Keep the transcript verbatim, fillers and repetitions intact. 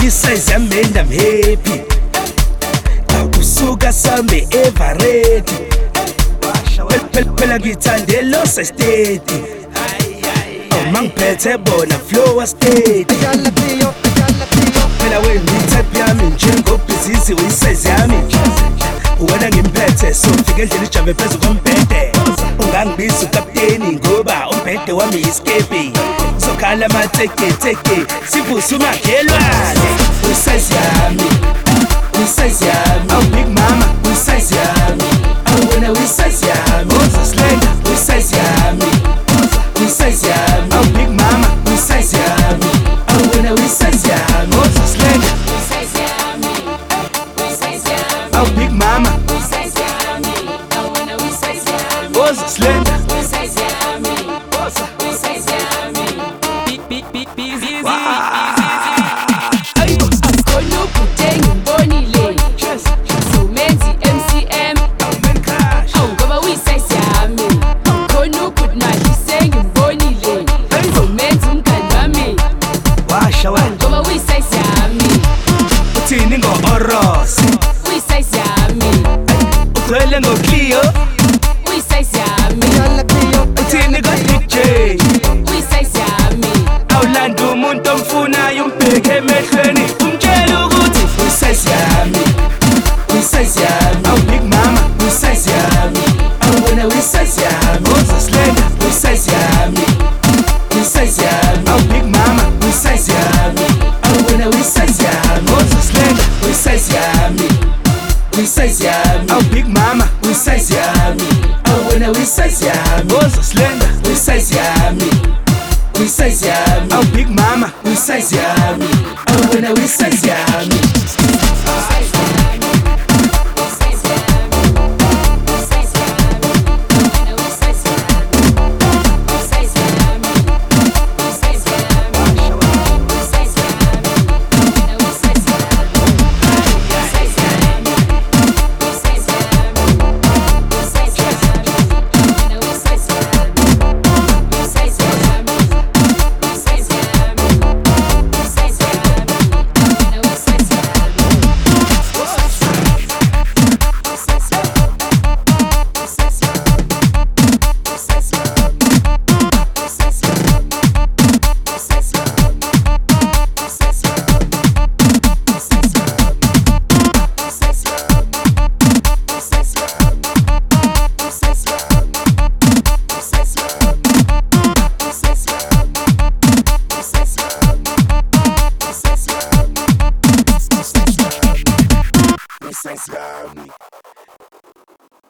uyisize yami and I'm happy. Akusuka sambe eveready. Phela ngithande lo steady. Mangiphethe bona flow was steady. Phela wena type yami njengobhizizi uyisize yami. Wena ngimphethe so fika endlini ijambe phezu kombhede. Ungangibiza ukapteni ngoba umbhede wami iskepe. Sokhala mateke teke sivusa umakhelwane. Uyisize yami, uyisize yami. Oh big mama, uyisize yami. Oh wena uyisize yami. Slender, uyisize yami, uyisize yami. Oh big mama, uyisize yami. Oh wena uyisize yami. Slender, uyisize yami, uyisize yami. Oh big mama, uyisize yami. Oh wena uyisize yami. Slender, uyisize yami, uyisize yami. Beep beep beep beep easy easy. Uthini ngo-Oros uyisize yami, ugcwele ngo-Clio uyisize yami, uthini ko-D J uyisize yami, awulanda umuntu omfunayo umbheke emehlweni umtshela ukuthi uyisize yami, uyisize yami. Oh big mama, uyisize yami. Oh wena uyisize yami. Slender, uyisize yami, uyisize yami. Oh big mama, uyisize yami. Oh wena uyisize yami. Slender, uyisize yami, uyisize yami. Oh big mama, uyisize yami. Oh wena uyisize yami. Slender, uyisize yami, uyisize yami. Oh big mama, uyisize yami.